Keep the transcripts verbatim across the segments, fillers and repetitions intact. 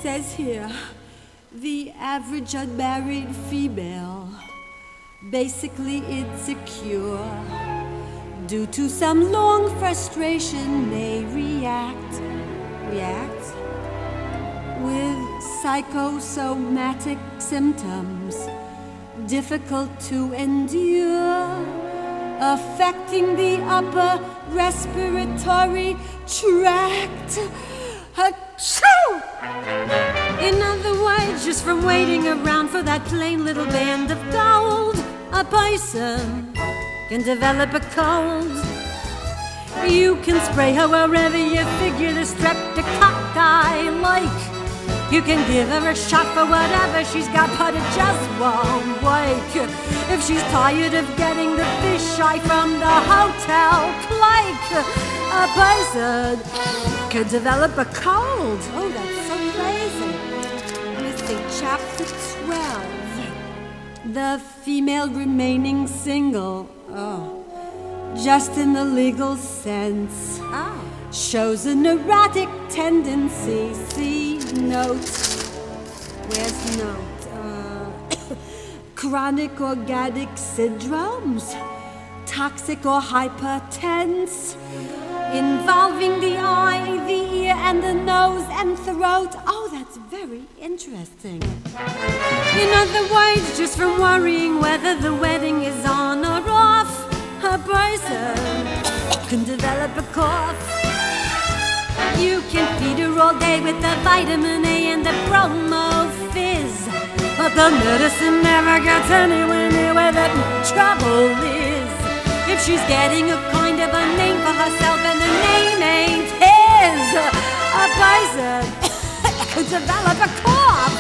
says here, the average unmarried female, basically insecure, due to some long frustration may react, react with psychosomatic symptoms difficult to endure, affecting the upper respiratory tract. Achoo! In other words, just from waiting around for that plain little band of gold, a person can develop a cold. You can spray her wherever you figure the streptococci like. You can give her a shot for whatever she's got, but it just won't wake. If she's tired of getting the fish eye from the hotel clink, a person could develop a cold. Oh, that's so crazy. Let me see, chapter twelve. The female remaining single. Oh. Just in the legal sense. Oh. Shows a neurotic tendency. See note. Where's note? Uh, chronic organic syndromes. Toxic or hypertense. Involving the eye, the ear, and the nose and throat. Oh, that's very interesting. In other words, just from worrying whether the wedding is on or off, a person can develop a cough. You can feed her all day with the vitamin A and the Bromo Fizz, but the medicine never gets anywhere near where the trouble is. If she's getting a kind of a name for herself and the name ain't his, a person could develop a cough.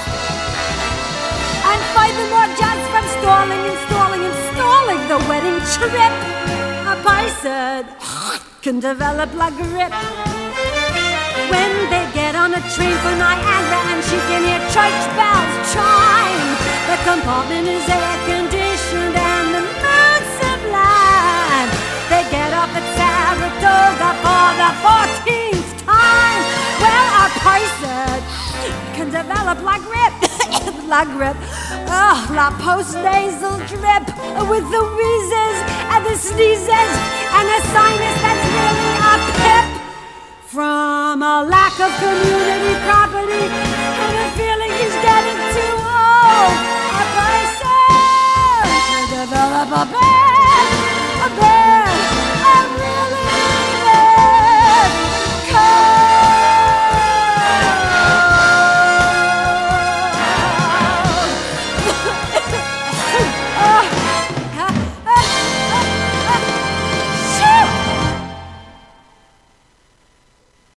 And furthermore, just from stalling and stalling and stalling the wedding trip, a person can develop la grippe. When they get on a train for Niagara and she can hear church bells chime, the compartment is air conditioned and the mood's sublime. They get off at Saratoga for the fourteenth time. Well, a person can develop la grippe, la grippe, oh, la post-nasal drip with the wheezes and the sneezes and a sinus that's really a pip. From a lack of community property and a feeling he's getting too old, a person can develop a baby.